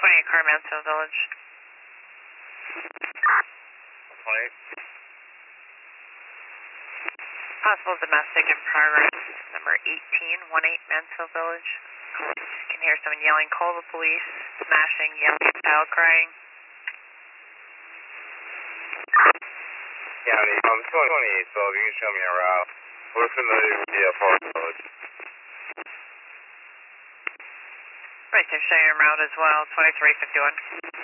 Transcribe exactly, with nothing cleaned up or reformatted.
twenty-eight car, Mansfield Village. twenty-eight. Possible domestic in progress, number eighteen, one eight Mansfield Village. You can hear someone yelling, call the police, smashing, yelling, child crying. County, um, two twenty-eight, so if you can show me a route. We're familiar with the uh, Park Village. Right, they're showing a route as well, twenty-three fifty-one.